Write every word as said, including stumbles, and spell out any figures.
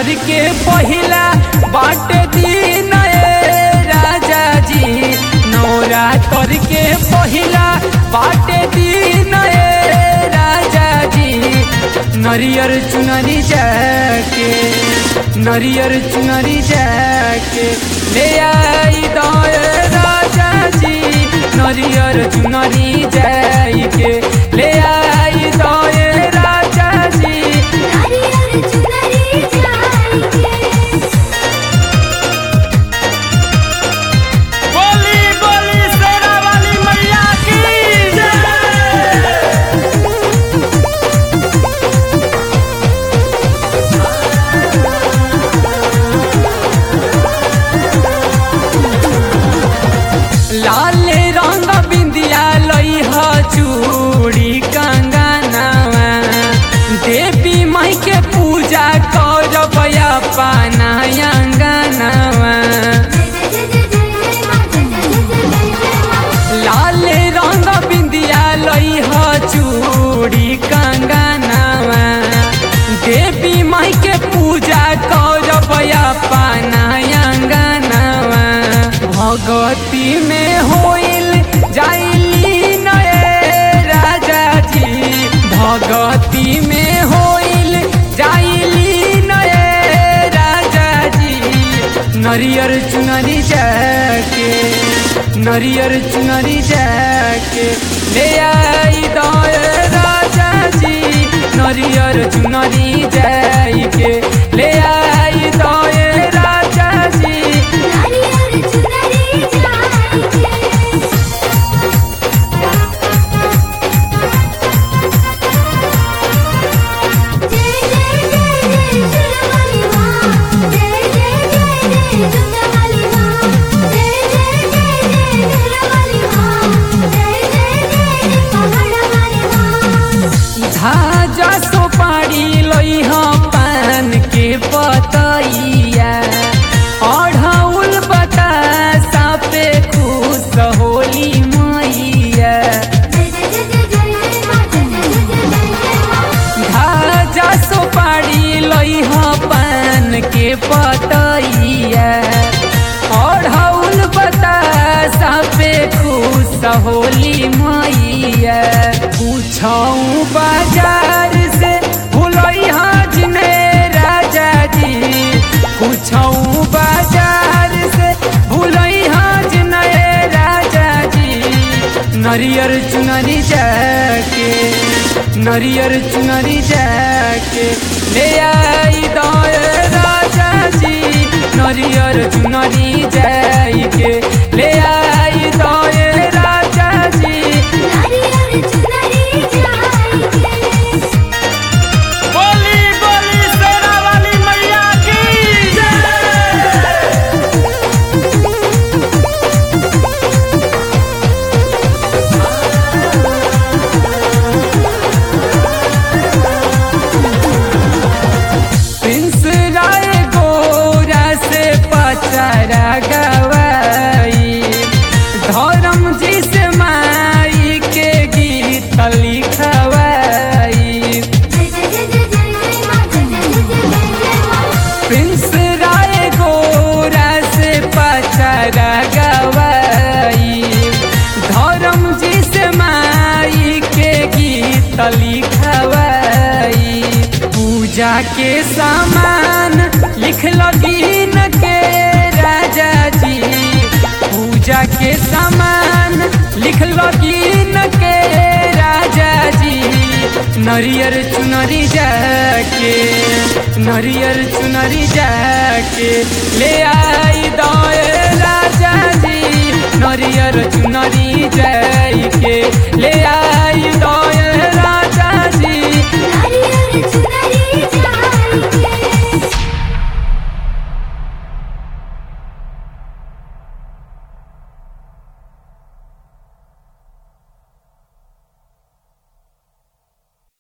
नवरात्र के पहिला बाटे दिन राजा जी, नवरात्र के पहिला बाटे दिन राजा जी। नरियर चुनरी जाके नरियर चुनरी जाके ले आई दो राजा जी, नरियर चुनरी जाके ले आई दो राजा जी, नरियर चुनरी जाके। बोली बोली शेरा वाली मैया की लाल रंग बिंदिया लई ह चूड़ी कंगनवा, देवी माई के पूजा करब अपना अंगनवा। लाल रंग बिंदिया लई ह चूड़ी कंगनवा, देवी माई के पूजा करब अपना अंगनवा। भगती में होइल जाइली नए राजा जी, भगती में होइल जाइली नए राजा जी। नरियर चुनरी जाके नरियर चुनरी जाके ले आई दो राजा जी, नरियर चुनरी जाके ले आई दो राजा जी, नरियर चुनरी जाके। जय जय जय जय शेरावाली माँ, जय जय जय जय चुनरी माँ, जय जय जय जय शेरावाली माँ, जय जय जय जय पहाड़वाली माँ। धाजा सोपारी लई ह पान के पतैया, अढ़ौल बतासा पे खुश होली मैया। जय जय जय जय जय माँ, जय जय जय जय जय माँ। धाजा सोपारी लई ह पान के पतैया, अढ़ौल बतासा पे खुश होली मैया। पूछऊ बाजार से भूलई हजने राजा जी, पूछऊ बाजार से भूलई हजने राजा जी। नरियर चुनरी जाके नरियर चुनरी जाके ले आई दो राजा जी, नरियर चुनरी जाके ले आई दो राजा जी, नरियर चुनरी जाके। बोली बोली शेरा वाली मैया की प्रिंस राय गोरा से पचारा गवाई, धर्म जी से माई के गीत लिखवाई। जय जय जय जय जय माँ, जय जय जय जय जय माँ। प्रिंस राय गोरा से पचारा गवाई, धर्म जी से माई के गीत लिखवाई। पूजा के सामान लिख लगीन के राजा जी, पूजा के सामान लिख लगीन के राजा जी। नरियर चुनरी जाके नरियर चुनरी जाके ले आई दो राजा जी, नरियर चुनरी